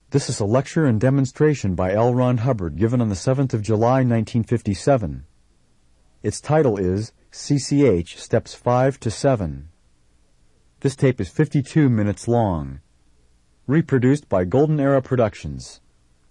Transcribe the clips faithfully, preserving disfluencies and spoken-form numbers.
This is a lecture and demonstration by L. Ron Hubbard given on the seventh of July, nineteen fifty-seven. Its title is C C H Steps five to seven. This tape is fifty-two minutes long. Reproduced by Golden Era Productions.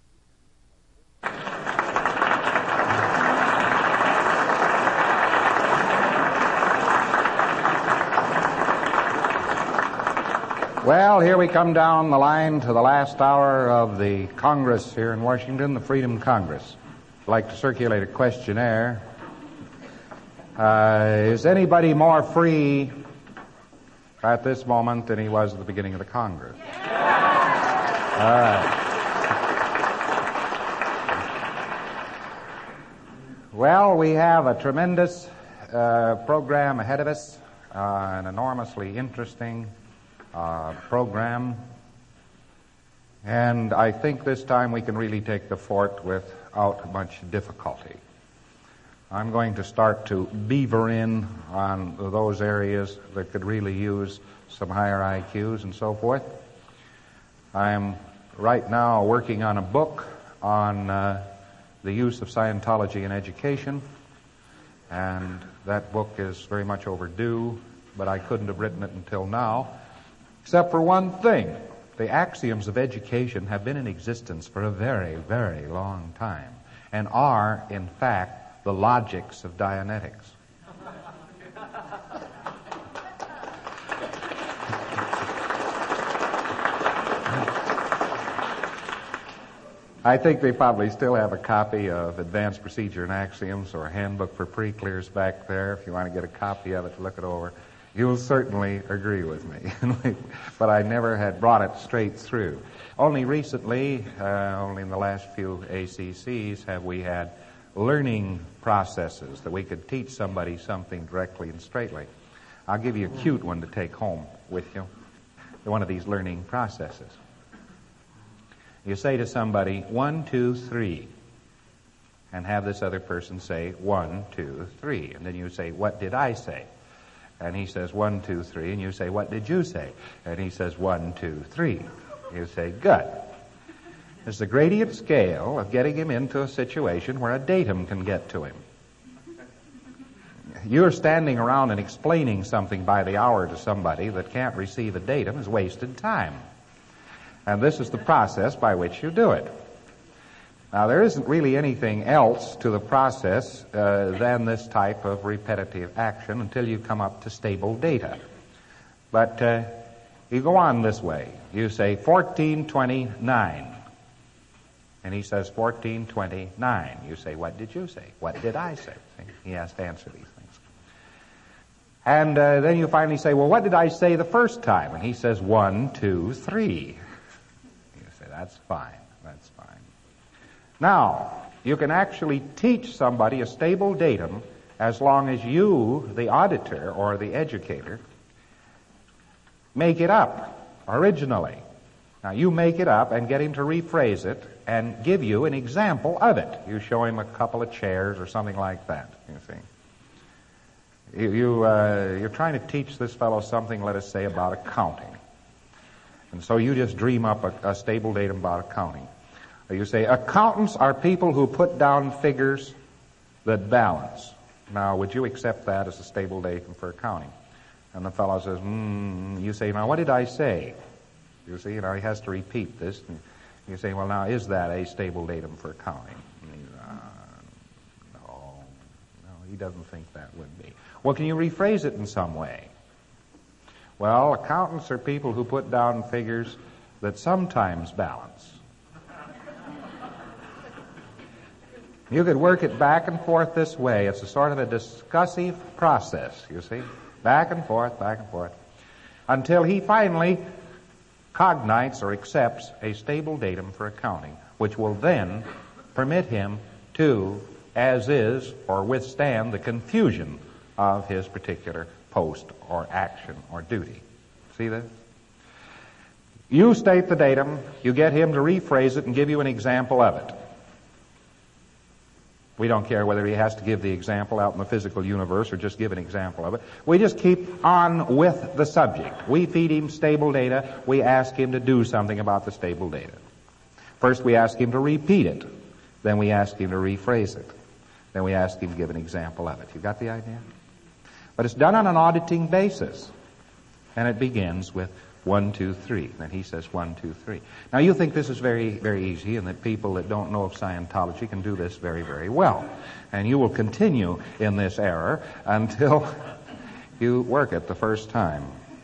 Well, here we come down the line to the last hour of the Congress here in Washington, the Freedom Congress. I'd like to circulate a questionnaire. Uh, is anybody more free at this moment than he was at the beginning of the Congress? All right. Well, we have a tremendous uh, program ahead of us, uh, an enormously interesting Uh, program, and I think this time we can really take the fort without much difficulty. I'm going to start to beaver in on those areas that could really use some higher I Qs and so forth. I'm right now working on a book on uh, the use of Scientology in education, and that book is very much overdue, but I couldn't have written it until now. Except for one thing, the axioms of education have been in existence for a very, very long time and are, in fact, the logics of Dianetics. I think they probably still have a copy of Advanced Procedure and Axioms or Handbook for Pre-Clears back there. If you want to get a copy of it to look it over, you'll certainly agree with me. But I never had brought it straight through. Only recently, uh, only in the last few A C Cs, have we had learning processes that we could teach somebody something directly and straightly. I'll give you a cute one to take home with you. One of these learning processes. You say to somebody, one, two, three, and have this other person say, one, two, three. And then you say, what did I say? And he says, one, two, three. And you say, what did you say? And he says, one, two, three. You say, good. It's the gradient scale of getting him into a situation where a datum can get to him. You're standing around and explaining something by the hour to somebody that can't receive a datum is wasted time. And this is the process by which you do it. Now, there isn't really anything else to the process uh, than this type of repetitive action until you come up to stable data. But uh, you go on this way. You say fourteen twenty-nine. And he says fourteen twenty-nine. You say, what did you say? What did I say? See? He has to answer these things. And uh, then you finally say, well, what did I say the first time? And he says one, two, three. You say, that's fine. That's fine. Now, you can actually teach somebody a stable datum as long as you, the auditor or the educator, make it up originally. Now, you make it up and get him to rephrase it and give you an example of it. You show him a couple of chairs or something like that, you see. You, you, uh, you're trying to teach this fellow something, let us say, about accounting. And so you just dream up a, a stable datum about accounting. You say, accountants are people who put down figures that balance. Now, would you accept that as a stable datum for accounting? And the fellow says, hmm. You say, now, what did I say? You see, you know, he has to repeat this. And you say, well, now, is that a stable datum for accounting? And he, uh, no, no, he doesn't think that would be. Well, can you rephrase it in some way? Well, accountants are people who put down figures that sometimes balance. You could work it back and forth this way. It's a sort of a discussive process, you see. Back and forth, back and forth. Until he finally cognites or accepts a stable datum for accounting, which will then permit him to, as is, or withstand the confusion of his particular post or action or duty. See this? You state the datum, you get him to rephrase it and give you an example of it. We don't care whether he has to give the example out in the physical universe or just give an example of it. We just keep on with the subject. We feed him stable data. We ask him to do something about the stable data. First we ask him to repeat it. Then we ask him to rephrase it. Then we ask him to give an example of it. You got the idea? But it's done on an auditing basis. And it begins with one, two, three. Then he says one, two, three. Now you think this is very, very easy and that people that don't know of Scientology can do this very, very well. And you will continue in this error until you work it the first time.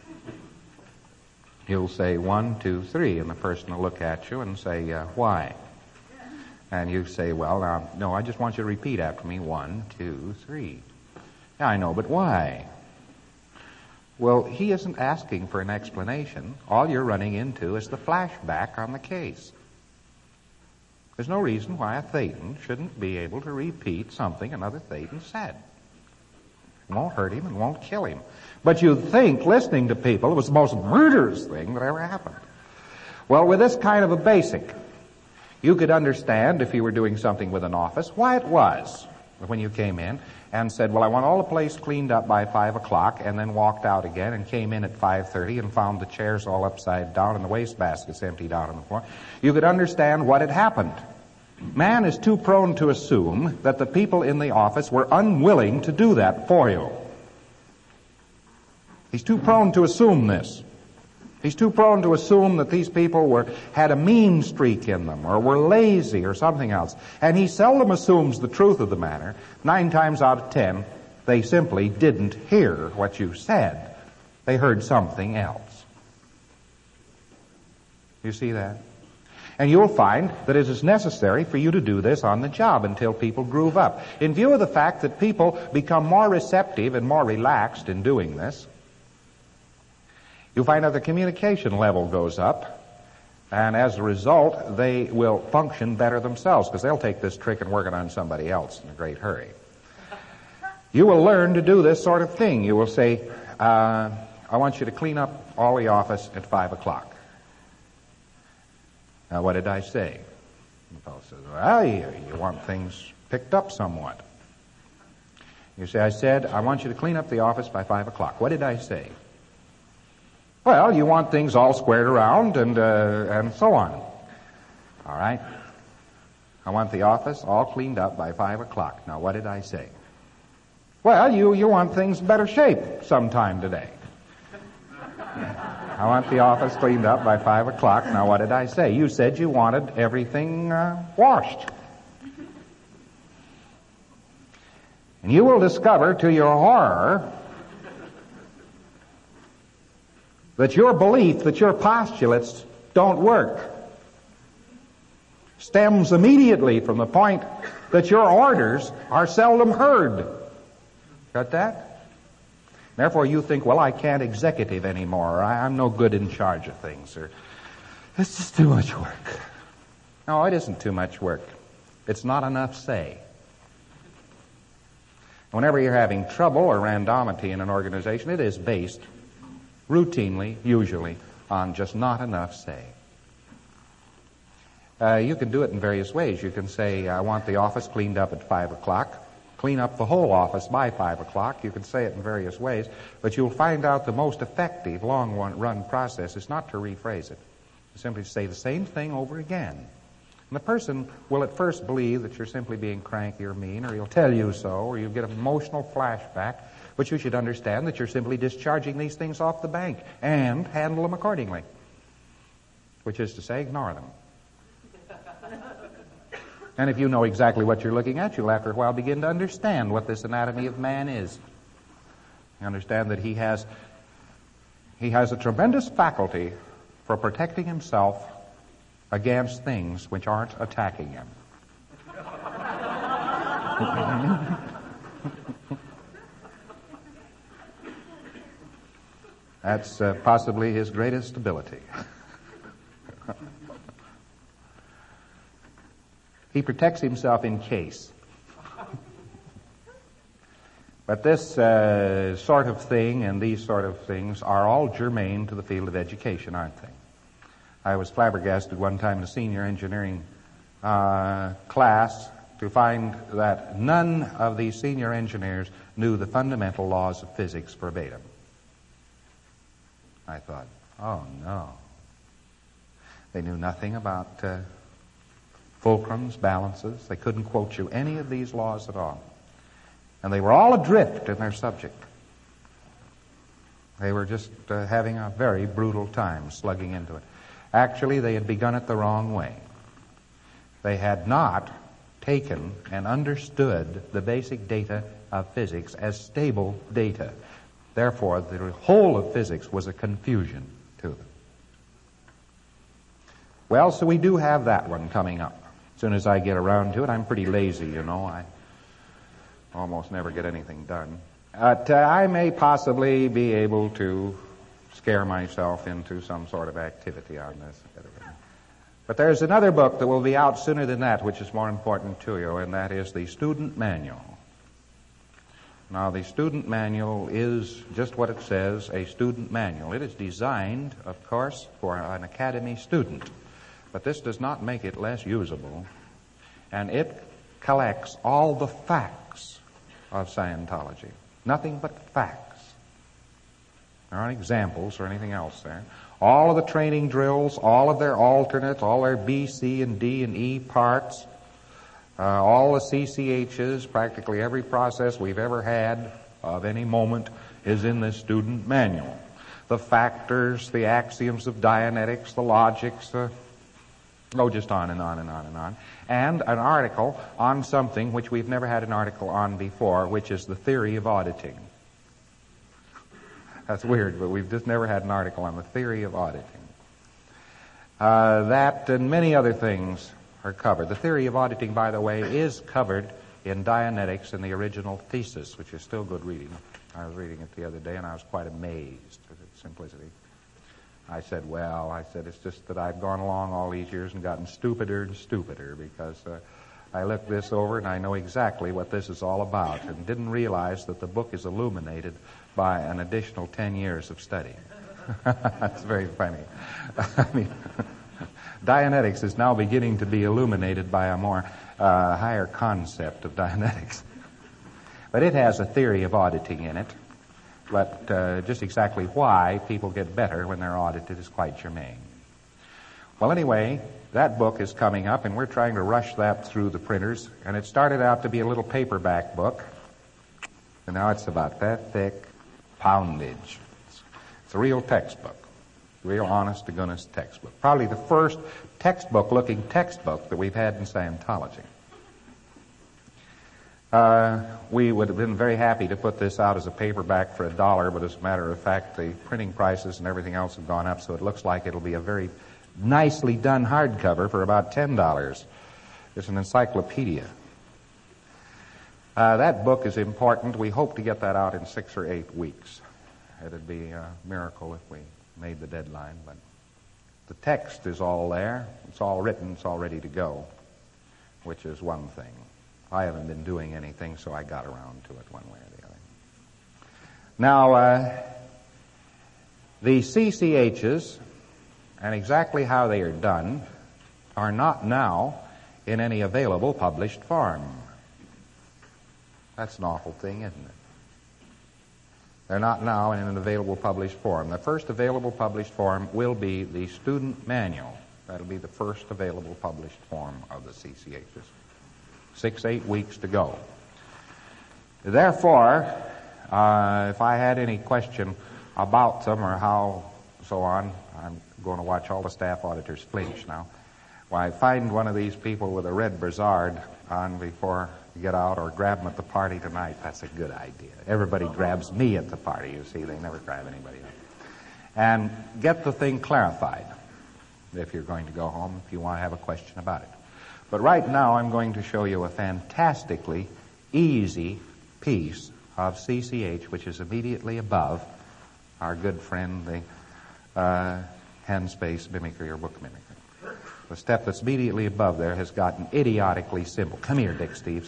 You'll say one, two, three, and the person will look at you and say, uh, why? And you say, well, now, no, I just want you to repeat after me, one, two, three. Yeah, I know, but why? Well, he isn't asking for an explanation. All you're running into is the flashback on the case. There's no reason why a Thetan shouldn't be able to repeat something another Thetan said. It won't hurt him and won't kill him. But you'd think, listening to people, it was the most murderous thing that ever happened. Well, with this kind of a basic, you could understand, if you were doing something with an office, why it was when you came in and said, well, I want all the place cleaned up by five o'clock, and then walked out again and came in at five thirty and found the chairs all upside down and the wastebaskets emptied out on the floor. You could understand what had happened. Man is too prone to assume that the people in the office were unwilling to do that for you. He's too prone to assume this. He's too prone to assume that these people were had a mean streak in them, or were lazy, or something else. And he seldom assumes the truth of the matter. Nine times out of ten, they simply didn't hear what you said. They heard something else. You see that? And you'll find that it is necessary for you to do this on the job until people groove up. In view of the fact that people become more receptive and more relaxed in doing this, you'll find that the communication level goes up, and as a result, they will function better themselves, because they'll take this trick and work it on somebody else in a great hurry. You will learn to do this sort of thing. You will say, uh, I want you to clean up all the office at five o'clock. Now, what did I say? The fellow says, well, you, you want things picked up somewhat. You say, I said, I want you to clean up the office by five o'clock. What did I say? Well, you want things all squared around and uh, and so on. All right? I want the office all cleaned up by five o'clock. Now, what did I say? Well, you, you want things in better shape sometime today. I want the office cleaned up by five o'clock. Now, what did I say? You said you wanted everything uh, washed. And you will discover, to your horror, that your belief, that your postulates don't work, stems immediately from the point that your orders are seldom heard. Got that? Therefore you think, well, I can't executive anymore, or I'm no good in charge of things, or it's just too much work. No, it isn't too much work. It's not enough say. Whenever you're having trouble or randomity in an organization, it is based routinely, usually, on just not enough say. Uh, you can do it in various ways. You can say, I want the office cleaned up at five o'clock. Clean up the whole office by five o'clock. You can say it in various ways, but you'll find out the most effective long-run process is not to rephrase it. You simply say the same thing over again. And the person will at first believe that you're simply being cranky or mean, or he'll tell you so, or you'll get an emotional flashback. But you should understand that you're simply discharging these things off the bank and handle them accordingly, which is to say, ignore them. And if you know exactly what you're looking at, you'll after a while begin to understand what this anatomy of man is. You understand that he has, he has a tremendous faculty for protecting himself against things which aren't attacking him. That's uh, possibly his greatest ability. He protects himself in case. But this uh, sort of thing and these sort of things are all germane to the field of education, aren't they? I was flabbergasted one time in a senior engineering uh, class to find that none of these senior engineers knew the fundamental laws of physics verbatim. I thought, oh no. They knew nothing about uh, fulcrums, balances. They couldn't quote you any of these laws at all. And they were all adrift in their subject. They were just uh, having a very brutal time slugging into it. Actually, they had begun it the wrong way. They had not taken and understood the basic data of physics as stable data. Therefore, the whole of physics was a confusion to them. Well, so we do have that one coming up. As soon as I get around to it, I'm pretty lazy, you know. I almost never get anything done. But uh, I may possibly be able to scare myself into some sort of activity on this. But there's another book that will be out sooner than that, which is more important to you, and that is the Student Manual. Now, the Student Manual is just what it says, a student manual. It is designed, of course, for an academy student. But this does not make it less usable. And it collects all the facts of Scientology. Nothing but facts. There aren't examples or anything else there. All of the training drills, all of their alternates, all their B, C, and D, and E parts, uh, all the C C H's, practically every process we've ever had of any moment is in this student manual. The factors, the axioms of Dianetics, the logics, the Oh, just on and on and on and on. And an article on something which we've never had an article on before, which is the theory of auditing. That's weird, but we've just never had an article on the theory of auditing. Uh, that and many other things are covered. The theory of auditing, by the way, is covered in Dianetics in the original thesis, which is still good reading. I was reading it the other day, and I was quite amazed at its simplicity. I said, well, I said, it's just that I've gone along all these years and gotten stupider and stupider because uh, I looked this over and I know exactly what this is all about and didn't realize that the book is illuminated by an additional ten years of study. That's very funny. I mean, Dianetics is now beginning to be illuminated by a more uh, higher concept of Dianetics. But it has a theory of auditing in it. But uh, just exactly why people get better when they're audited is quite germane. Well, anyway, that book is coming up, and we're trying to rush that through the printers. And it started out to be a little paperback book, and now it's about that thick, poundage. It's, it's a real textbook, real honest-to-goodness textbook. Probably the first textbook-looking textbook that we've had in Scientology. Uh, we would have been very happy to put this out as a paperback for a dollar, but as a matter of fact, the printing prices and everything else have gone up, so it looks like it'll be a very nicely done hardcover for about ten dollars. It's an encyclopedia. Uh, that book is important. We hope to get that out in six or eight weeks. It'd be a miracle if we made the deadline, but the text is all there. It's all written. It's all ready to go, which is one thing. I haven't been doing anything, so I got around to it one way or the other. Now, uh, the C C H's and exactly how they are done are not now in any available published form. That's an awful thing, isn't it? They're not now in an available published form. The first available published form will be the student manual. That'll be the first available published form of the C C H's. Six, eight weeks to go. Therefore, uh, if I had any question about them or how so on, I'm going to watch all the staff auditors flinch now. Why, find one of these people with a red brassard on before you get out, or grab them at the party tonight. That's a good idea. Everybody grabs me at the party, you see. They never grab anybody else. And get the thing clarified if you're going to go home, if you want to have a question about it. But right now I'm going to show you a fantastically easy piece of C C H, which is immediately above our good friend, the uh, hand space mimicry or book mimicry. The step that's immediately above there has gotten idiotically simple. Come here, Dick Steves.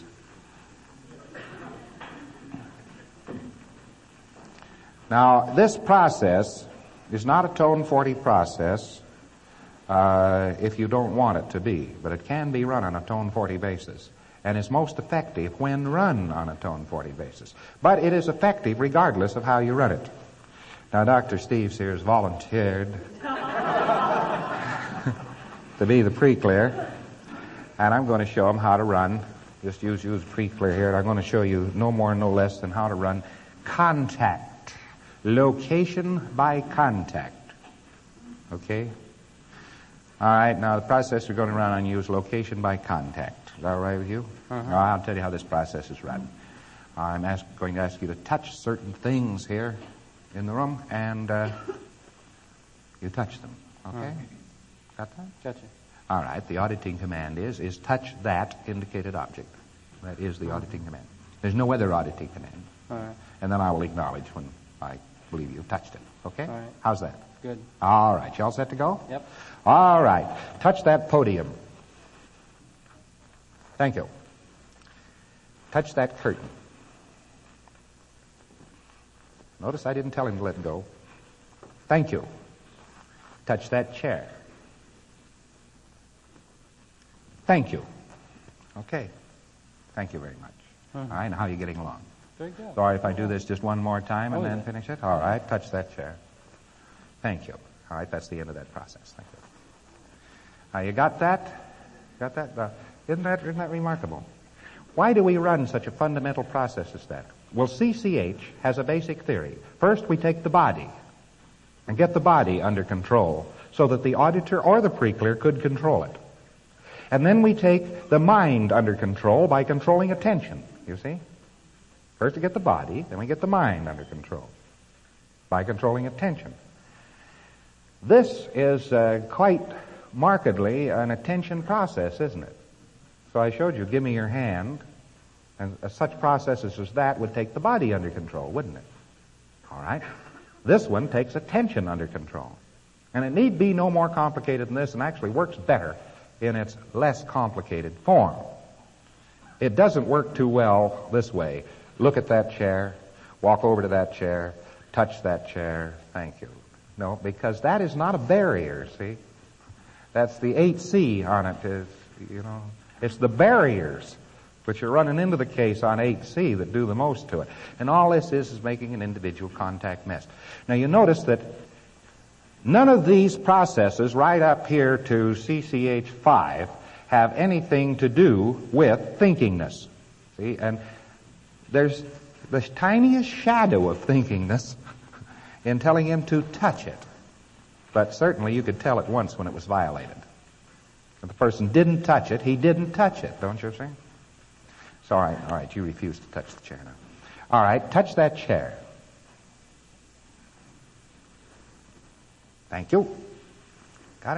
Now, this process is not a Tone forty process uh, if you don't want it to be, but it can be run on a Tone forty basis, and is most effective when run on a Tone forty basis. But it is effective regardless of how you run it. Now, Doctor Steves here has volunteered to be the pre-clear. And I'm going to show them how to run. Just use use pre-clear here. And I'm going to show you no more, no less than how to run contact. Location by contact. Okay? All right, now the process we're going to run on you is location by contact. Is that all right with you? Uh-huh. Now, I'll tell you how this process is run. I'm ask, going to ask you to touch certain things here in the room, and uh, you touch them. Okay? Uh-huh. Got that? Gotcha. All right, the auditing command is, is touch that indicated object. That is the auditing command. There's no other auditing command. All right. And then I will acknowledge when I believe you've touched it. Okay? All right. How's that? Good. All right, you all set to go? Yep. All right, touch that podium. Thank you. Touch that curtain. Notice I didn't tell him to let go. Thank you. Touch that chair. Thank you. Okay. Thank you very much. Uh-huh. All right, now how are you getting along? Very good. Sorry if I do this just one more time and Oh, then yeah. finish it. All right, touch that chair. Thank you. All right, that's the end of that process. Thank you. Now, you got that? Got that? Uh, isn't that isn't that remarkable? Why do we run such a fundamental process as that? Well, C C H has a basic theory. First, we take the body and get the body under control so that the auditor or the pre-clear could control it. And then we take the mind under control by controlling attention, you see? First we get the body, then we get the mind under control by controlling attention. This is uh, quite markedly an attention process, isn't it? So I showed you, give me your hand, and uh, such processes as that would take the body under control, wouldn't it? All right. This one takes attention under control. And it need be no more complicated than this, and actually works better in its less complicated form. It doesn't work too well this way. Look at that chair, walk over to that chair, touch that chair, thank you. No, because that is not a barrier, see? That's the eight C on it, is, you know. It's the barriers which are running into the case on eight C that do the most to it. And all this is is making an individual contact mess. Now you notice that none of these processes right up here to C C H five have anything to do with thinkingness. See, and there's the tiniest shadow of thinkingness in telling him to touch it. But certainly you could tell at once when it was violated. If the person didn't touch it, he didn't touch it, don't you see? So all right, all right, you refuse to touch the chair now. All right, touch that chair. Thank you. Got it?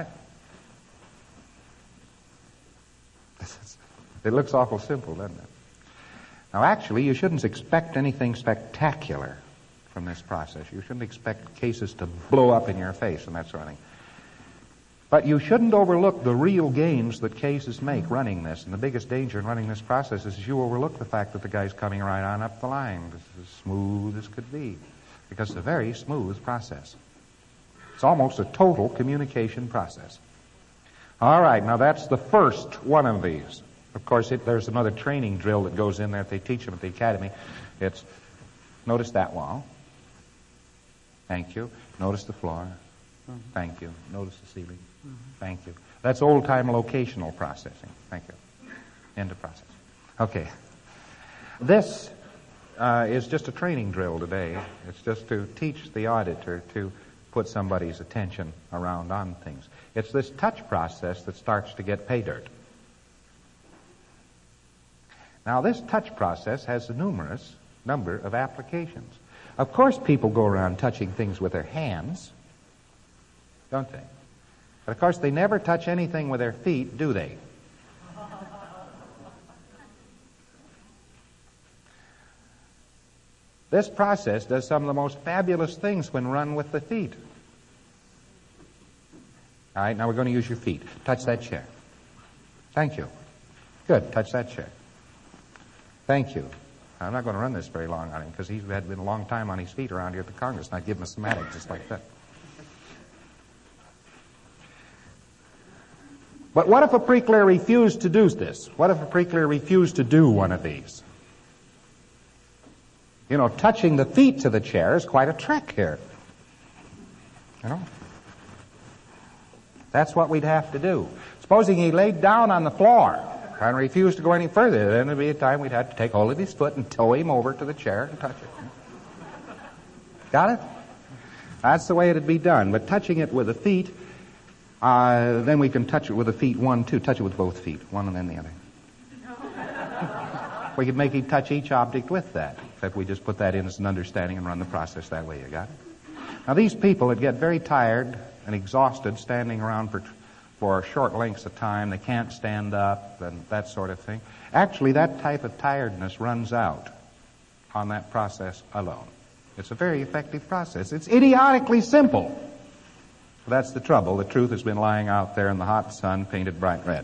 It looks awful simple, doesn't it? Now, actually, you shouldn't expect anything spectacular from this process. You shouldn't expect cases to blow up in your face and that sort of thing. But you shouldn't overlook the real gains that cases make running this. And the biggest danger in running this process is you overlook the fact that the guy's coming right on up the line. This is as smooth as could be. Because it's a very smooth process. It's almost a total communication process. All right, now that's the first one of these. Of course, it, there's another training drill that goes in there that they teach them at the academy. It's, notice that wall. Thank you. Notice the floor. Mm-hmm. Thank you. Notice the ceiling. Mm-hmm. Thank you. That's old-time locational processing. Thank you. End of process. Okay. This uh, is just a training drill today. It's just to teach the auditor to put somebody's attention around on things. It's this touch process that starts to get pay dirt. Now, this touch process has a numerous number of applications. Of course, people go around touching things with their hands, don't they? But of course, they never touch anything with their feet, do they? This process does some of the most fabulous things when run with the feet. All right, now we're going to use your feet. Touch that chair. Thank you. Good, touch that chair. Thank you. I'm not going to run this very long on him because he's had been a long time on his feet around here at the Congress, and I'd give him a somatic just like that. But what if a pre-clear refused to do this? What if a pre-clear refused to do one of these? You know, touching the feet to the chair is quite a trick here. You know? That's what we'd have to do. Supposing he laid down on the floor and refused to go any further, then there'd be a time we'd have to take hold of his foot and tow him over to the chair and touch it. Got it? That's the way it'd be done. But touching it with the feet, uh, then we can touch it with the feet one, two. Touch it with both feet, one and then the other. We could make him touch each object with that. Except we just put that in as an understanding and run the process that way. You got it? Now these people that get very tired and exhausted standing around for for short lengths of time, they can't stand up and that sort of thing. Actually, that type of tiredness runs out on that process alone. It's a very effective process. It's idiotically simple. That's the trouble. The truth has been lying out there in the hot sun, painted bright red.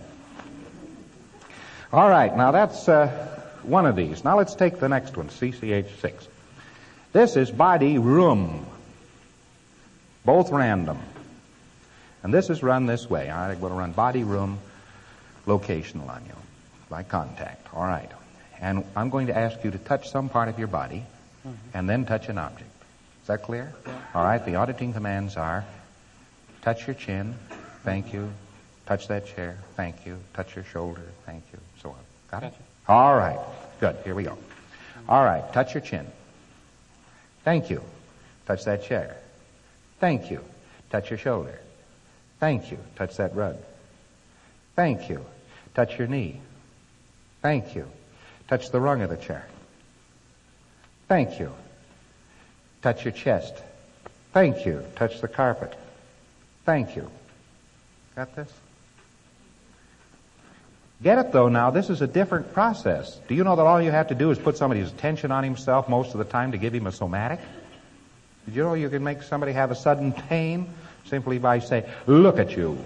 All right, now that's uh, one of these. Now let's take the next one, C C H six. This is body room, both random. And this is run this way. All right, I'm going to run body room locational on you by contact. All right. And I'm going to ask you to touch some part of your body mm-hmm. and then touch an object. Is that clear? Yeah. All right, the auditing commands are touch your chin, thank you. Touch that chair, thank you. Touch your shoulder, thank you. So on. Got it? Gotcha. All right. Good. Here we go. All right. Touch your chin. Thank you. Touch that chair. Thank you. Touch your shoulder. Thank you. Touch that rug. Thank you. Touch your knee. Thank you. Touch the rung of the chair. Thank you. Touch your chest. Thank you. Touch the carpet. Thank you. Got this? Get it, though, now. This is a different process. Do you know that all you have to do is put somebody's attention on himself most of the time to give him a somatic? Did you know you can make somebody have a sudden pain simply by saying, look at you?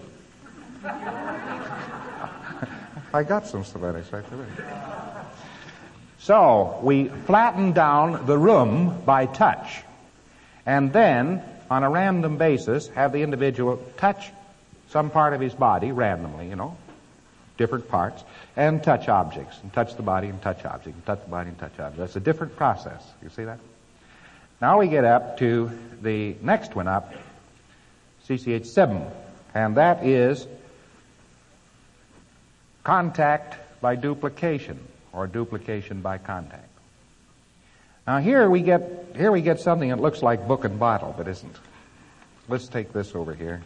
I got some somatics right there. So, we flatten down the room by touch. And then, on a random basis, have the individual touch some part of his body randomly, you know, different parts, and touch objects, and touch the body and touch objects, and touch the body and touch objects. That's a different process. You see that? Now we get up to the next one up, C C H seven, and that is contact by duplication, or duplication by contact. Now here we get here we get something that looks like book and bottle, but isn't. Let's take this over here.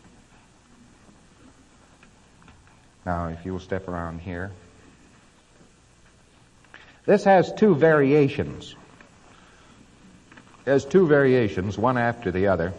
Now, if you will step around here. This has two variations. It has two variations, one after the other.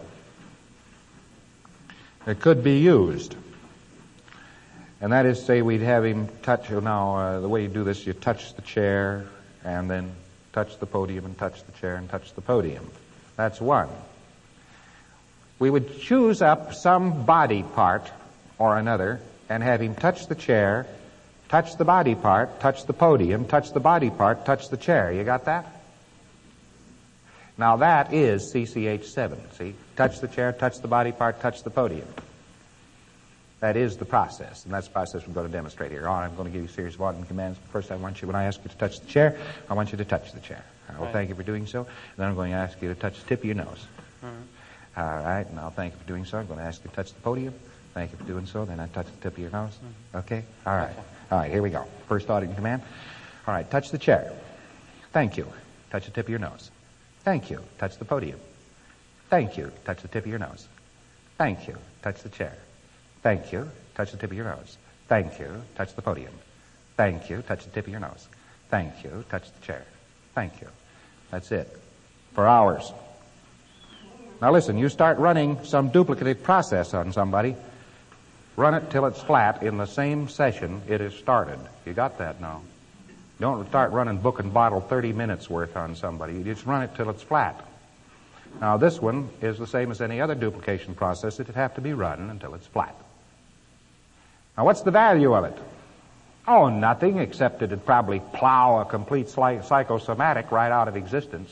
It could be used. And that is, say, we'd have him touch, now, uh, the way you do this, you touch the chair, and then touch the podium, and touch the chair, and touch the podium. That's one. We would choose up some body part or another, and have him touch the chair, touch the body part, touch the podium, touch the body part, touch the chair. You got that? Now that is C C H seven, see? Touch the chair, touch the body part, touch the podium. That is the process, and that's the process we're going to demonstrate here. All right, I'm going to give you a series of auditing commands. First, I want you, when I ask you to touch the chair, I want you to touch the chair. I will right. thank you for doing so. And then I'm going to ask you to touch the tip of your nose. Mm-hmm. All right, and I'll thank you for doing so. I'm going to ask you to touch the podium. Thank you for doing so. Then I touch the tip of your nose. Okay? All right. All right, here we go. First auditing command. All right, touch the chair. Thank you. Touch the tip of your nose. Thank you. Touch the podium. Thank you. Touch the tip of your nose. Thank you. Touch the chair. Thank you. Touch the tip of your nose. Thank you. Touch the podium. Thank you. Touch the tip of your nose. Thank you. Touch the chair. Thank you. That's it. For hours. Now listen, you start running some duplicative process on somebody. Run it till it's flat in the same session it is started. You got that now? Don't start running book and bottle thirty minutes worth on somebody. You just run it till it's flat. Now this one is the same as any other duplication process. It'd have to be run until it's flat. Now what's the value of it? Oh, nothing, except it'd probably plow a complete psychosomatic right out of existence.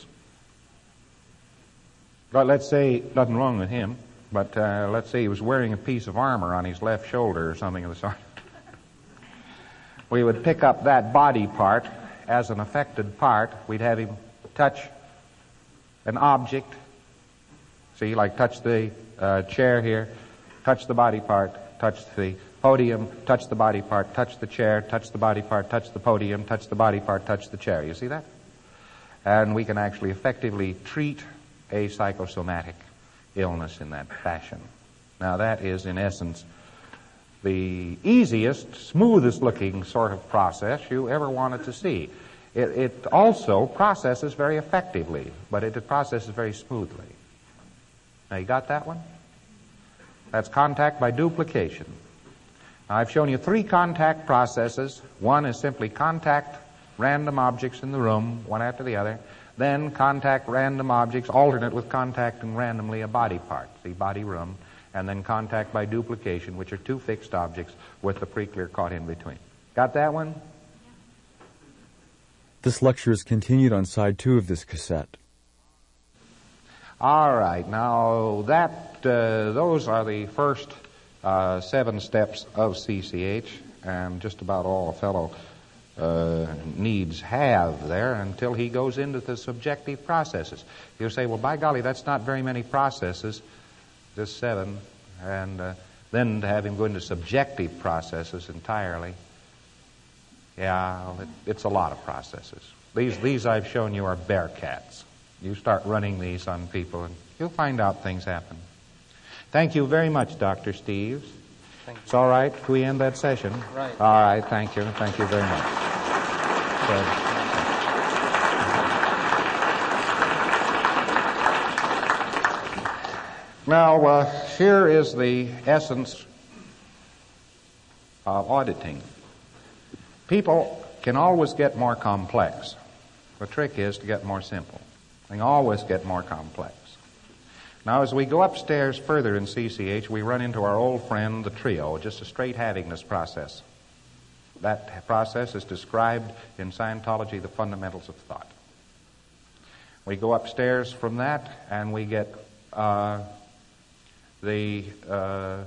But let's say, nothing wrong with him, but uh, let's say he was wearing a piece of armor on his left shoulder or something of the sort. We would pick up that body part as an affected part. We'd have him touch an object. See, like touch the uh, chair here, touch the body part, touch the podium, touch the body part, touch the chair, touch the body part, touch the podium, touch the body part, touch the chair. You see that? And we can actually effectively treat a psychosomatic illness in that fashion. Now that is, in essence, the easiest, smoothest looking sort of process you ever wanted to see. It, it also processes very effectively, but it processes very smoothly. Now you got that one? That's contact by duplication. Now I've shown you three contact processes. One is simply contact random objects in the room, one after the other. Then contact random objects, alternate with contacting randomly a body part, the body room. And then contact by duplication, which are two fixed objects with the preclear caught in between. Got that one? This lecture is continued on side two of this cassette. All right. Now, that uh, those are the first uh, seven steps of C C H, and just about all a fellow uh, needs have there until he goes into the subjective processes. You'll say, well, by golly, that's not very many processes. Just seven, and uh, then to have him go into subjective processes entirely. Yeah, it, it's a lot of processes. These these I've shown you are bear cats. You start running these on people, and you'll find out things happen. Thank you very much, Doctor Steves. Thank you. It's all right. Can we end that session? Right. All right. Thank you. Thank you very much. So, Now, uh, here is the essence of auditing. People can always get more complex. The trick is to get more simple. They can always get more complex. Now, as we go upstairs further in C C H, we run into our old friend, the trio, just a straight Havingness process. That process is described in Scientology, the fundamentals of thought. We go upstairs from that, and we get uh, the uh,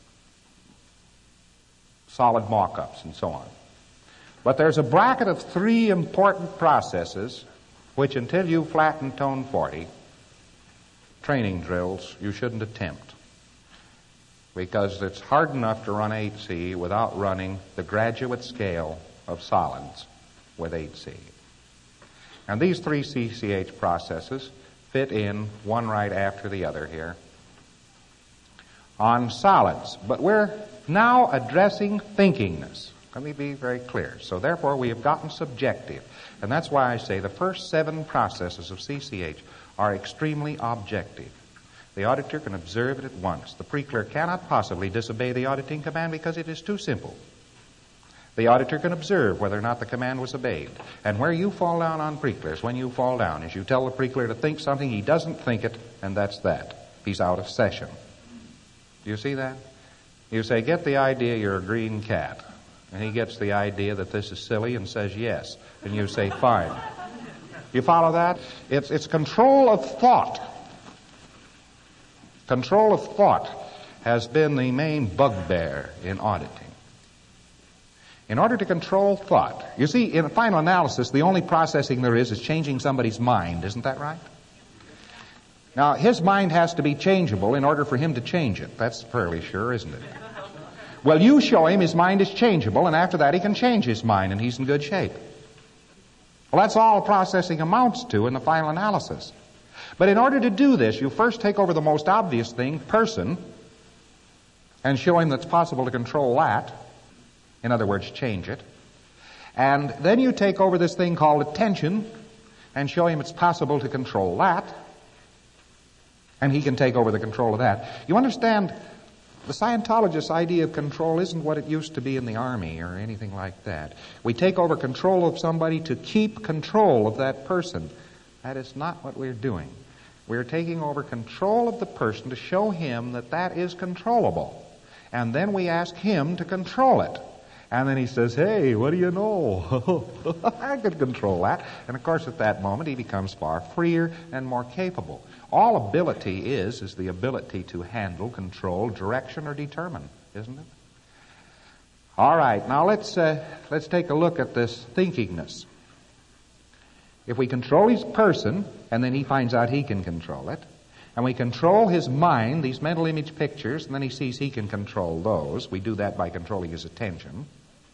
solid mock-ups and so on. But there's a bracket of three important processes which, until you flatten tone forty, training drills you shouldn't attempt, because it's hard enough to run eight C without running the graduate scale of solids with eight C. And these three C C H processes fit in one right after the other here on solids. But we're now addressing thinkingness. Let me be very clear. So therefore we have gotten subjective. And that's why I say the first seven processes of C C H are extremely objective. The auditor can observe it at once. The preclear cannot possibly disobey the auditing command because it is too simple. The auditor can observe whether or not the command was obeyed. And where you fall down on preclears, when you fall down, is you tell the preclear to think something, he doesn't think it, and that's that. He's out of session. Do you see that? You say, get the idea you're a green cat. And he gets the idea that this is silly and says yes. And you say, fine. You follow that? It's, it's control of thought. Control of thought has been the main bugbear in auditing. In order to control thought, you see, in final analysis, the only processing there is is changing somebody's mind. Isn't that right? Now, his mind has to be changeable in order for him to change it. That's fairly sure, isn't it? Well, you show him his mind is changeable, and after that he can change his mind, and he's in good shape. Well, that's all processing amounts to in the final analysis. But in order to do this, you first take over the most obvious thing, person, and show him that it's possible to control that. In other words, change it. And then you take over this thing called attention and show him it's possible to control that. And he can take over the control of that. You understand, the Scientologist's idea of control isn't what it used to be in the Army or anything like that. We take over control of somebody to keep control of that person. That is not what we're doing. We're taking over control of the person to show him that that is controllable. And then we ask him to control it. And then he says, hey, what do you know? I could control that. And of course at that moment he becomes far freer and more capable. All ability is, is the ability to handle, control, direction, or determine, isn't it? All right, now let's, uh, let's take a look at this thinkingness. If we control his person, and then he finds out he can control it, And we control his mind, these mental image pictures, and then he sees he can control those. We do that by controlling his attention.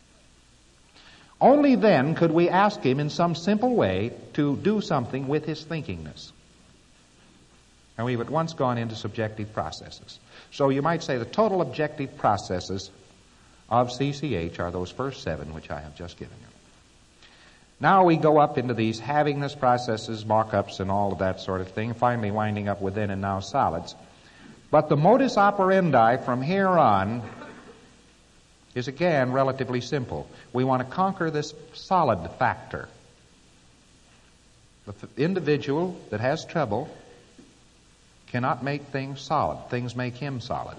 Only then could we ask him in some simple way to do something with his thinkingness. And we've at once gone into subjective processes. So you might say the total objective processes of C C H are those first seven which I have just given you. Now we go up into these havingness processes, mock-ups, and all of that sort of thing, finally winding up with then and now solids. But the modus operandi from here on is again relatively simple. We want to conquer this solid factor. The individual that has trouble cannot make things solid. Things make him solid.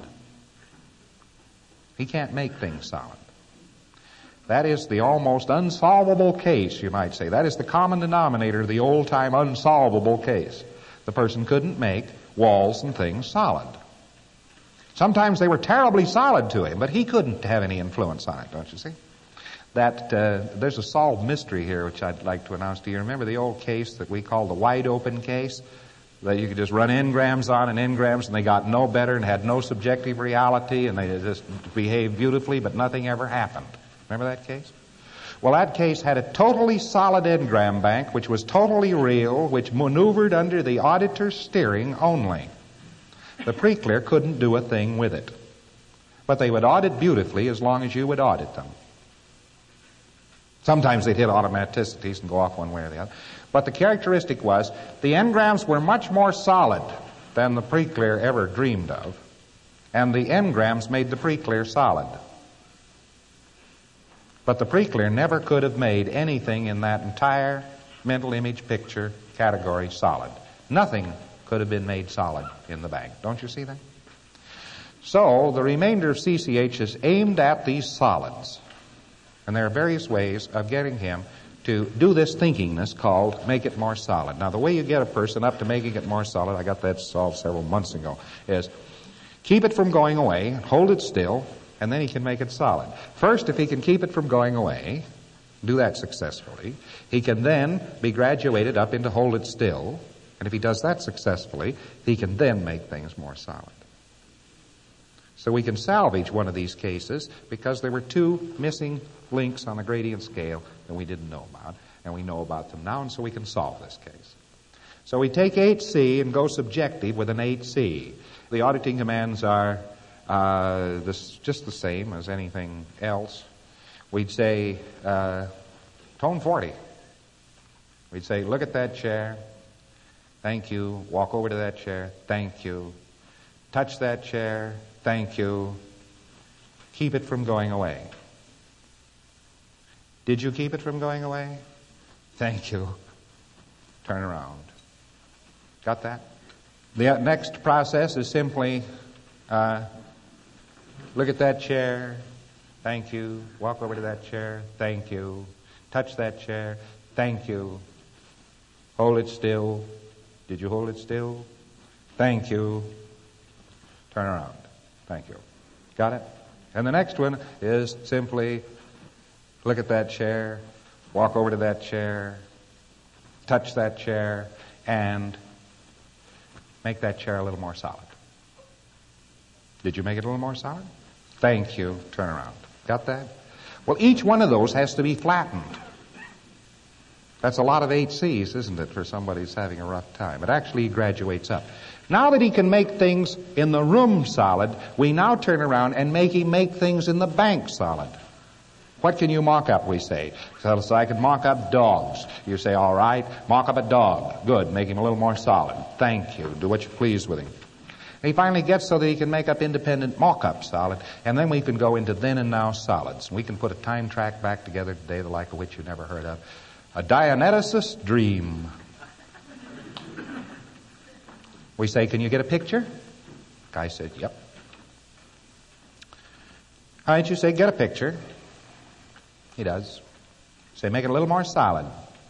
He can't make things solid. That is the almost unsolvable case, you might say. That is the common denominator of the old-time unsolvable case. The person couldn't make walls and things solid. Sometimes they were terribly solid to him, but he couldn't have any influence on it, don't you see? That uh, there's a solved mystery here which I'd like to announce to you. Remember the old case that we call the wide-open case? That you could just run engrams on and engrams and they got no better and had no subjective reality and they just behaved beautifully, but nothing ever happened. Remember that case? Well, that case had a totally solid engram bank, which was totally real, which maneuvered under the auditor's steering only. The pre-clear couldn't do a thing with it. But they would audit beautifully as long as you would audit them. Sometimes they'd hit automaticities and go off one way or the other. But the characteristic was the engrams were much more solid than the pre-clear ever dreamed of, and the engrams made the pre-clear solid. But the pre-clear never could have made anything in that entire mental image picture category solid. Nothing could have been made solid in the bank. Don't you see that? So the remainder of C C H is aimed at these solids. And there are various ways of getting him to do this thinkingness called make it more solid. Now the way you get a person up to making it more solid, I got that solved several months ago, is keep it from going away, hold it still, and then he can make it solid. First, if he can keep it from going away, do that successfully, he can then be graduated up into hold it still, and if he does that successfully, he can then make things more solid. So we can salvage one of these cases because there were two missing links on the gradient scale that we didn't know about, and we know about them now, and so we can solve this case. So we take eight C and go subjective with an eight C. The auditing commands are uh, this, just the same as anything else. We'd say, uh, tone forty. We'd say, look at that chair. Thank you. Walk over to that chair. Thank you. Touch that chair. Thank you. Keep it from going away. Did you keep it from going away? Thank you. Turn around. Got that? The next process is simply uh, look at that chair. Thank you. Walk over to that chair. Thank you. Touch that chair. Thank you. Hold it still. Did you hold it still? Thank you. Turn around. Thank you. Got it? And the next one is simply look at that chair, walk over to that chair, touch that chair, and make that chair a little more solid. Did you make it a little more solid? Thank you. Turn around. Got that? Well, each one of those has to be flattened. That's a lot of eight C's, isn't it, for somebody who's having a rough time? It actually graduates up. Now that he can make things in the room solid, we now turn around and make him make things in the bank solid. What can you mock up, we say? So, so I can mock up dogs. You say, all right, mock up a dog. Good, make him a little more solid. Thank you. Do what you please with him. And he finally gets so that he can make up independent mock-up solid, and then we can go into then and now solids. We can put a time track back together today, the like of which you never heard of. A Dionysus dream. We say, can you get a picture? Guy said, yep. All right, you say, get a picture. He does. Say, make it a little more solid.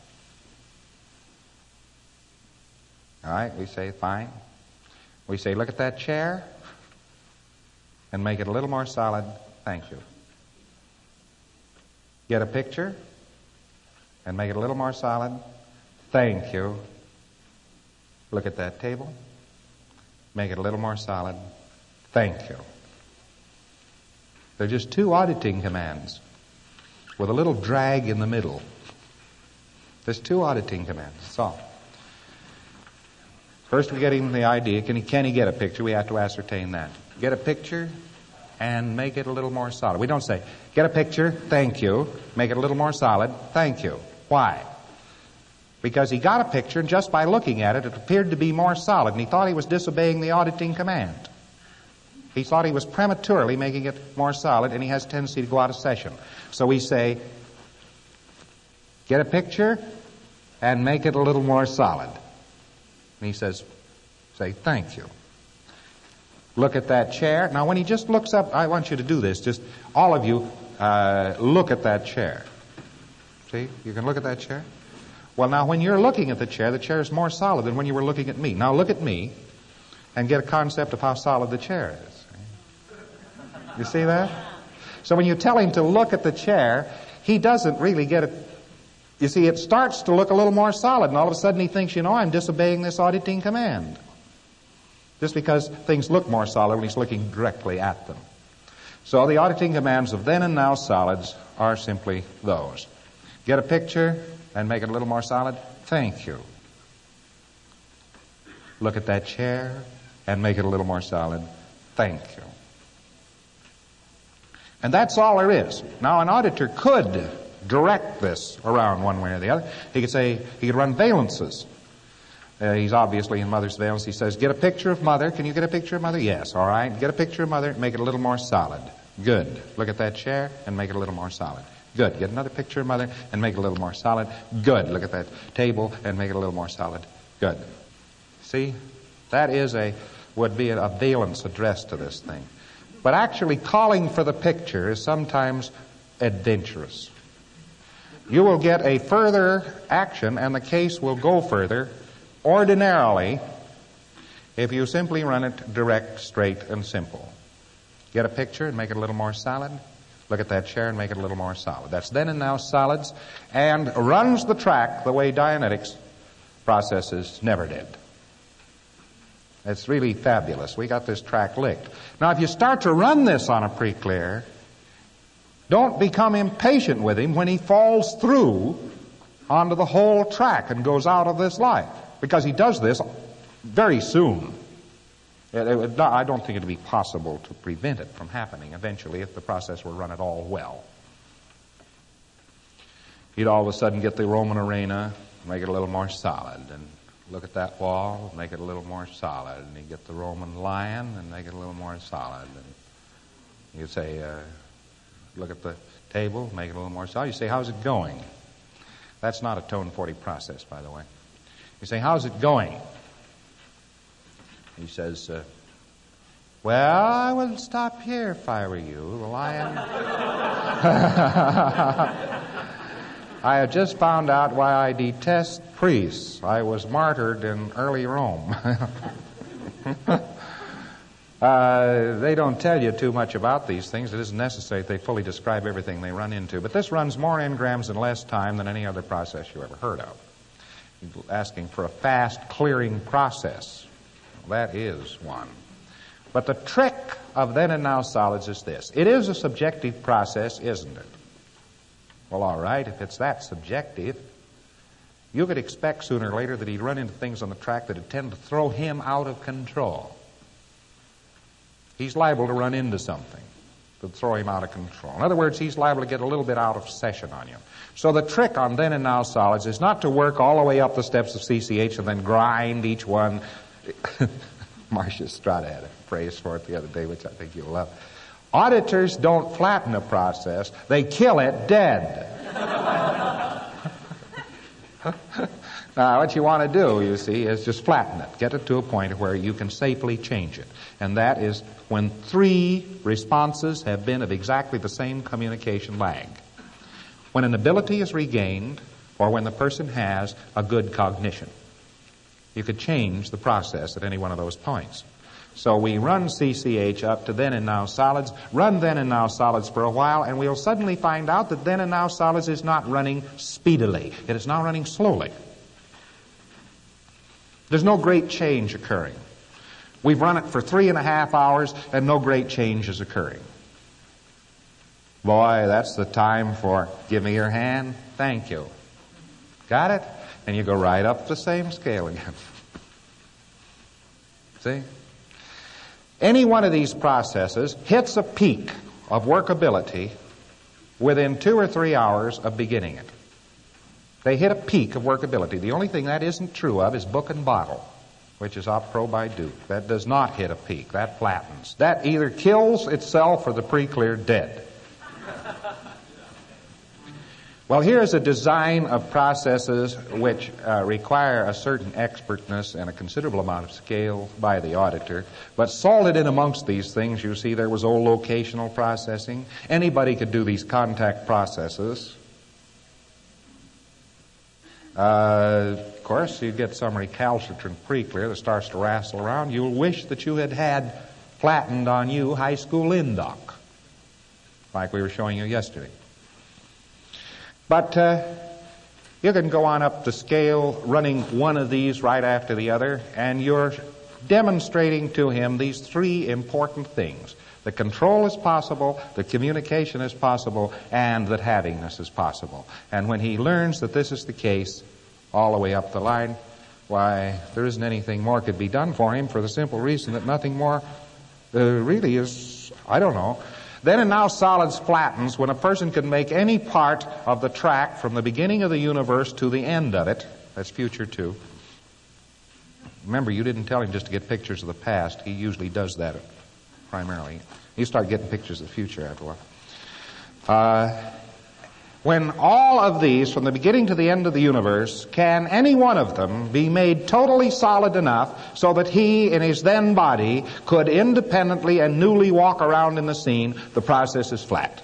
All right, we say, fine. We say, look at that chair and make it a little more solid. Thank you. Get a picture and make it a little more solid. Thank you. Look at that table. Make it a little more solid. Thank you. They're just two auditing commands with a little drag in the middle. There's two auditing commands. That's all. First we get him the idea. Can he, can he get a picture? We have to ascertain that. Get a picture and make it a little more solid. We don't say, get a picture, thank you. Make it a little more solid, thank you. Why? Because he got a picture, and just by looking at it, it appeared to be more solid, and he thought he was disobeying the auditing command. He thought he was prematurely making it more solid, and he has a tendency to go out of session. So we say, get a picture and make it a little more solid. And he says, say, thank you. Look at that chair. Now, when he just looks up, I want you to do this. Just all of you, uh, look at that chair. See? You can look at that chair. Well, now, when you're looking at the chair, the chair is more solid than when you were looking at me. Now, look at me and get a concept of how solid the chair is. You see that? So when you tell him to look at the chair, he doesn't really get it. You see, it starts to look a little more solid, and all of a sudden he thinks, you know, I'm disobeying this auditing command. Just because things look more solid when he's looking directly at them. So the auditing commands of then and now solids are simply those. Get a picture and make it a little more solid. Thank you. Look at that chair and make it a little more solid. Thank you. And that's all there is. Now, an auditor could direct this around one way or the other. He could say, he could run valences. Uh, he's obviously in Mother's valence. He says, get a picture of Mother. Can you get a picture of Mother? Yes, all right. Get a picture of Mother, make it a little more solid. Good. Look at that chair and make it a little more solid. Good. Get another picture of Mother and make it a little more solid. Good. Look at that table and make it a little more solid. Good. See? That is a, would be a valence address to this thing. But actually calling for the picture is sometimes adventurous. You will get a further action and the case will go further ordinarily if you simply run it direct, straight, and simple. Get a picture and make it a little more solid. Look at that chair and make it a little more solid. That's then and now solids and runs the track the way Dianetics processes never did. It's really fabulous. We got this track licked. Now, if you start to run this on a pre-clear, don't become impatient with him when he falls through onto the whole track and goes out of this life. Because he does this very soon. It, it would not, I don't think it would be possible to prevent it from happening eventually if the process were run at all well. He'd all of a sudden get the Roman arena, make it a little more solid, and look at that wall, make it a little more solid, and he'd get the Roman lion and make it a little more solid. And you'd say, uh, look at the table, make it a little more solid. You say, how's it going? That's not a tone forty process, by the way. You say, how's it going? He says, uh, well, I wouldn't stop here if I were you. The lion. I have just found out why I detest priests. I was martyred in early Rome. uh, they don't tell you too much about these things. It isn't necessary that they fully describe everything they run into. But this runs more engrams in less time than any other process you ever heard of. You're asking for a fast clearing process. Well, that is one. But the trick of then and now solids is this. It is a subjective process, isn't it? Well, all right, if it's that subjective, you could expect sooner or later that he'd run into things on the track that would tend to throw him out of control. He's liable to run into something that would throw him out of control. In other words, he's liable to get a little bit out of session on you. So the trick on then and now solids is not to work all the way up the steps of C C H and then grind each one. Marcia Strada had a phrase for it the other day, which I think you'll love. Auditors don't flatten a process, they kill it dead. Now, what you want to do, you see, is just flatten it. Get it to a point where you can safely change it. And that is when three responses have been of exactly the same communication lag. When an ability is regained, or when the person has a good cognition. You could change the process at any one of those points. So we run C C H up to then and now solids, run then and now solids for a while, and we'll suddenly find out that then and now solids is not running speedily. It is now running slowly. There's no great change occurring. We've run it for three and a half hours and no great change is occurring. Boy, that's the time for give me your hand, thank you. Got it? And you go right up the same scale again. See? Any one of these processes hits a peak of workability within two or three hours of beginning it. They hit a peak of workability. The only thing that isn't true of is book and bottle, which is Op Pro by Duke. That does not hit a peak. That flattens. That either kills itself or the pre-cleared dead. Well, here's a design of processes which uh, require a certain expertness and a considerable amount of scale by the auditor. But salted in amongst these things, you see there was old locational processing. Anybody could do these contact processes. Uh, of course, you get some recalcitrant pre-clear that starts to wrestle around. You'll wish that you had had flattened on you high school induct, like we were showing you yesterday. But uh, you can go on up the scale running one of these right after the other, and you're demonstrating to him these three important things. The control is possible, the communication is possible, and that havingness is possible. And when he learns that this is the case all the way up the line, why, there isn't anything more could be done for him for the simple reason that nothing more uh, really is, I don't know. Then and now solids flattens when a person can make any part of the track from the beginning of the universe to the end of it. That's future two. Remember, you didn't tell him just to get pictures of the past. He usually does that primarily. You start getting pictures of the future after a while. Uh, when all of these, from the beginning to the end of the universe, can any one of them be made totally solid enough so that he in his then body could independently and newly walk around in the scene, the process is flat.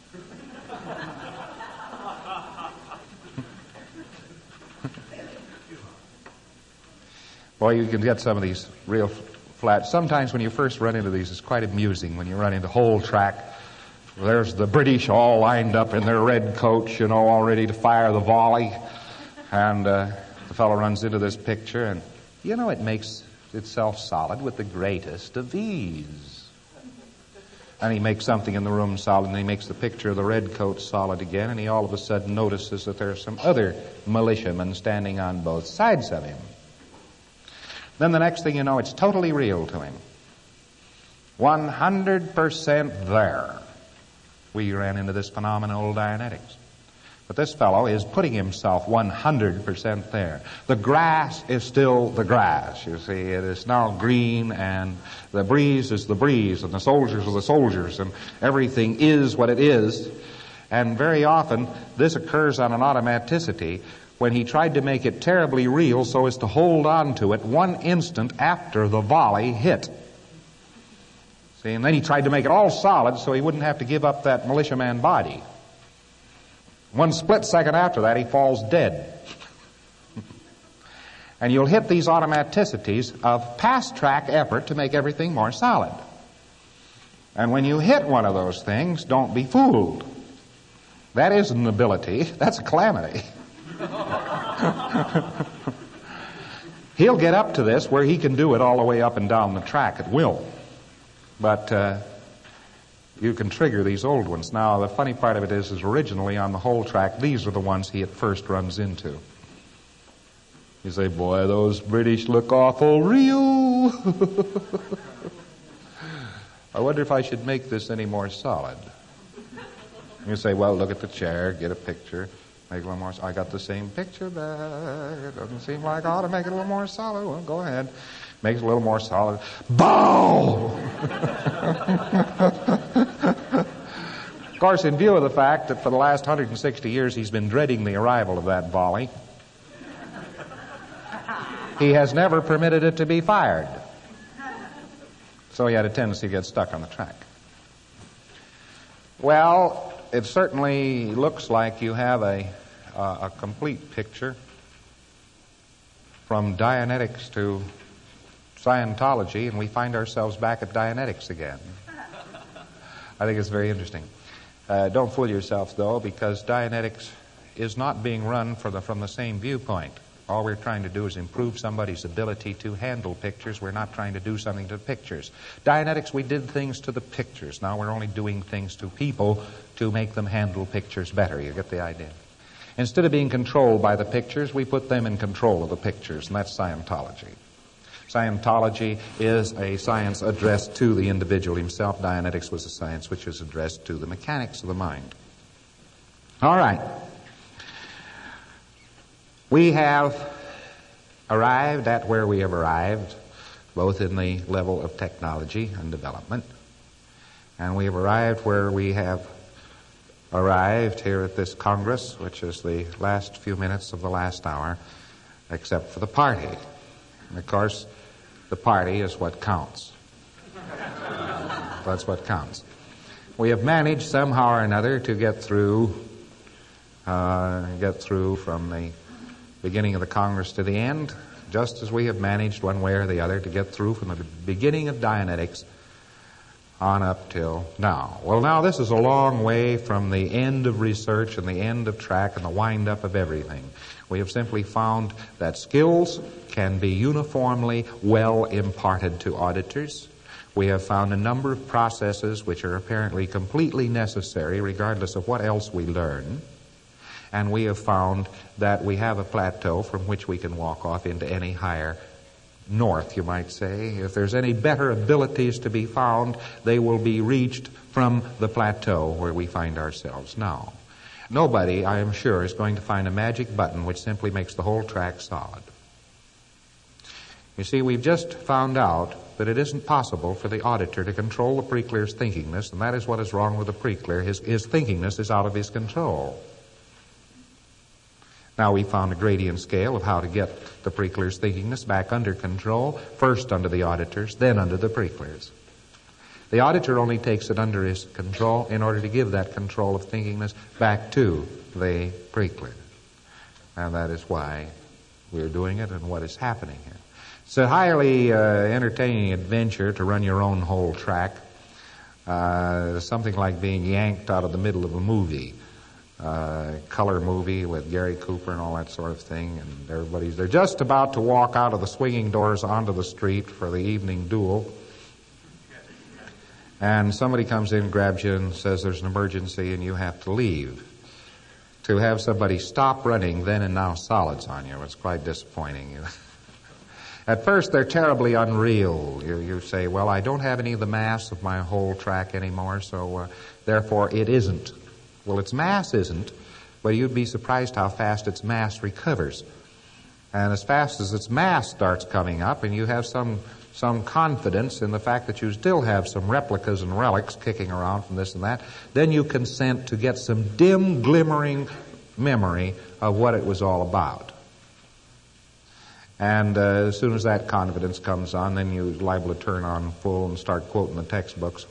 Boy, you can get some of these real flat. Sometimes when you first run into these, it's quite amusing when you run into whole track. There's the British all lined up in their red coats, you know, all ready to fire the volley. And uh, the fellow runs into this picture, and, you know, it makes itself solid with the greatest of ease. And he makes something in the room solid, and he makes the picture of the red coat solid again, and he all of a sudden notices that there are some other militiamen standing on both sides of him. Then the next thing you know, it's totally real to him. one hundred percent there. We ran into this phenomenon in old Dianetics. But this fellow is putting himself one hundred percent there. The grass is still the grass, you see. It is now green, and the breeze is the breeze, and the soldiers are the soldiers, and everything is what it is. And very often, this occurs on an automaticity when he tried to make it terribly real so as to hold on to it one instant after the volley hit. See, and then he tried to make it all solid so he wouldn't have to give up that militiaman body. One split second after that, he falls dead. And you'll hit these automaticities of past track effort to make everything more solid. And when you hit one of those things, don't be fooled. That isn't an ability, that's a calamity. He'll get up to this where he can do it all the way up and down the track at will. But uh, you can trigger these old ones. Now, the funny part of it is, is originally on the whole track, these are the ones he at first runs into. You say, boy, those British look awful real. I wonder if I should make this any more solid. You say, well, look at the chair, get a picture, make it a little more. I got the same picture back. It doesn't seem like I ought to make it a little more solid. Well, go ahead. Make it a little more solid. Bow! Of course, in view of the fact that for the last one hundred sixty years he's been dreading the arrival of that volley, he has never permitted it to be fired. So he had a tendency to get stuck on the track. Well, it certainly looks like you have a, uh, a complete picture from Dianetics to Scientology, and we find ourselves back at Dianetics again. I think it's very interesting. Uh, don't fool yourself, though, because Dianetics is not being run for the, from the same viewpoint. All we're trying to do is improve somebody's ability to handle pictures. We're not trying to do something to pictures. Dianetics, we did things to the pictures. Now we're only doing things to people to make them handle pictures better. You get the idea? Instead of being controlled by the pictures, we put them in control of the pictures, and that's Scientology. Scientology is a science addressed to the individual himself. Dianetics was a science which is addressed to the mechanics of the mind. All right. We have arrived at where we have arrived, both in the level of technology and development. And we have arrived where we have arrived here at this Congress, which is the last few minutes of the last hour, except for the party. And of course, the party is what counts. That's what counts. We have managed somehow or another to get through, uh, get through from the beginning of the Congress to the end, just as we have managed one way or the other to get through from the beginning of Dianetics on up till now. Well, now this is a long way from the end of research and the end of track and the wind-up of everything. We have simply found that skills can be uniformly well imparted to auditors. We have found a number of processes which are apparently completely necessary regardless of what else we learn. And we have found that we have a plateau from which we can walk off into any higher north, you might say. If there's any better abilities to be found, they will be reached from the plateau where we find ourselves now. Nobody, I am sure, is going to find a magic button which simply makes the whole track solid. You see, we've just found out that it isn't possible for the auditor to control the pre-clear's thinkingness, and that is what is wrong with the pre-clear. His, his thinkingness is out of his control. Now we found a gradient scale of how to get the pre-clear's thinkingness back under control, first under the auditors, then under the pre-clears. The auditor only takes it under his control in order to give that control of thinkingness back to the pre-clear. And that is why we're doing it and what is happening here. It's a highly uh, entertaining adventure to run your own whole track. Uh, something like being yanked out of the middle of a movie. Uh, color movie with Gary Cooper and all that sort of thing, and everybody's they're just about to walk out of the swinging doors onto the street for the evening duel, and somebody comes in, grabs you, and says there's an emergency and you have to leave. To have somebody stop running then and now solids on you, it's quite disappointing. At first, they're terribly unreal. You, you say, well, I don't have any of the mass of my whole track anymore, so uh, therefore it isn't. Well, its mass isn't, but you'd be surprised how fast its mass recovers. And as fast as its mass starts coming up and you have some some confidence in the fact that you still have some replicas and relics kicking around from this and that, then you consent to get some dim, glimmering memory of what it was all about. And uh, as soon as that confidence comes on, then you're liable to turn on full and start quoting the textbooks.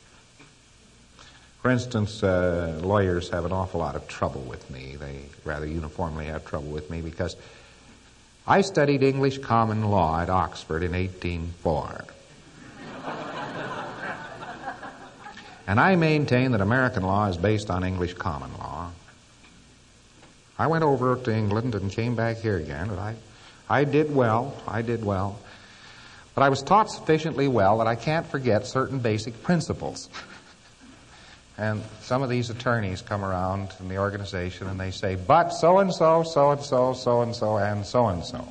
For instance, uh, lawyers have an awful lot of trouble with me. They rather uniformly have trouble with me because I studied English common law at Oxford in eighteen oh four. And I maintain that American law is based on English common law. I went over to England and came back here again, and I, I did well. I did well. But I was taught sufficiently well that I can't forget certain basic principles. And some of these attorneys come around in the organization and they say, but so-and-so, so-and-so, so-and-so, and so-and-so.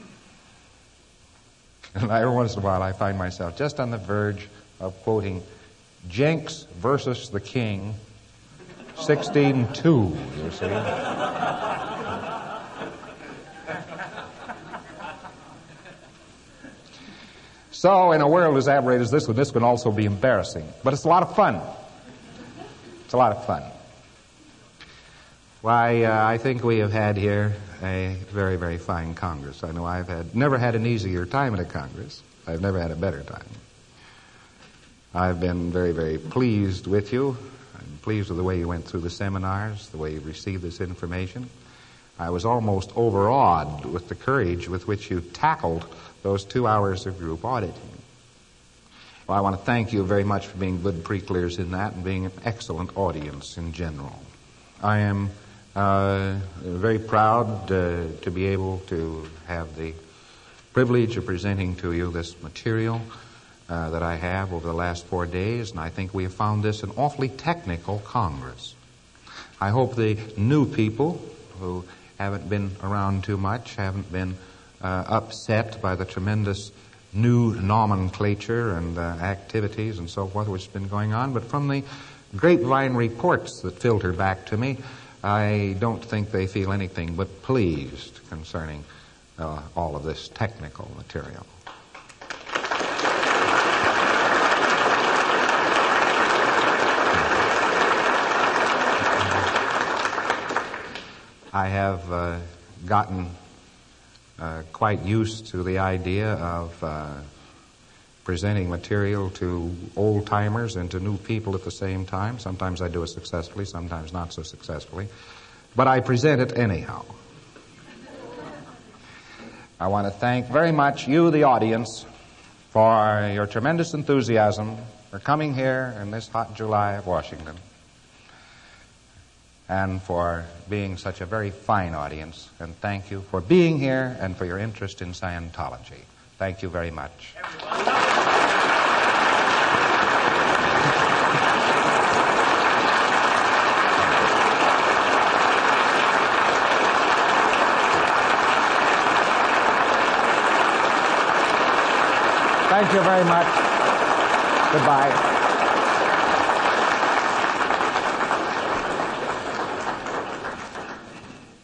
And every once in a while I find myself just on the verge of quoting Jenks versus the King, sixteen two, you see. So in a world as aberrated as this one, this can also be embarrassing. But it's a lot of fun. It's a lot of fun. Why, uh, I think we have had here a very, very fine Congress. I know I've had never had an easier time at a Congress. I've never had a better time. I've been very, very pleased with you. I'm pleased with the way you went through the seminars, the way you received this information. I was almost overawed with the courage with which you tackled those two hours of group auditing. Well, I want to thank you very much for being good pre-clears in that and being an excellent audience in general. I am Uh, very proud uh, to be able to have the privilege of presenting to you this material uh, that I have over the last four days, and I think we have found this an awfully technical Congress. I hope the new people who haven't been around too much, haven't been uh, upset by the tremendous new nomenclature and uh, activities and so forth which has been going on, but from the grapevine reports that filter back to me, I don't think they feel anything but pleased concerning uh, all of this technical material. I have uh, gotten uh, quite used to the idea of uh, presenting material to old-timers and to new people at the same time. Sometimes I do it successfully, sometimes not so successfully. But I present it anyhow. I want to thank very much you, the audience, for your tremendous enthusiasm for coming here in this hot July of Washington, and for being such a very fine audience. And thank you for being here and for your interest in Scientology. Thank you very much. Thank you very much. Goodbye.